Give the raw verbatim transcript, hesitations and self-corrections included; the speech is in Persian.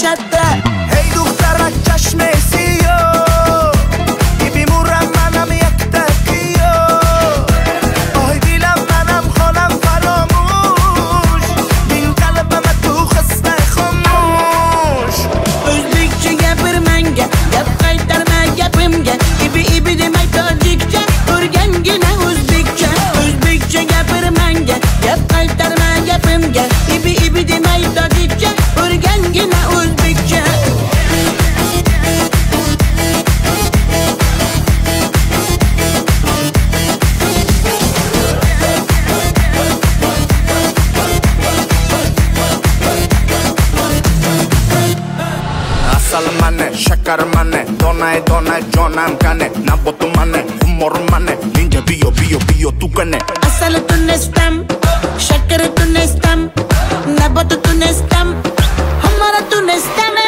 جده. هی دخترک چشم سیاه ای بیمورم منم یک دقیقه آی دیلم منم خانم فراموش بین قلبم تو خسته خاموش. O'zbekcha gapir menga, gap qaytarma gapimga. Ibi ibi demay tojikcha, o'rgangina o'zbekcha. O'zbekcha gapir menga, gap qaytarma gapimga. Ibi ibi demay tojikcha, o'rgangina o'zbekcha. Asal mane, shakar mane, donay donay jonam kane, nabotu mane, humor mane, ninja bio bio bio tu kane. Asal tunestam, shakar tunestam, nabat tunestam, hamara tunestam.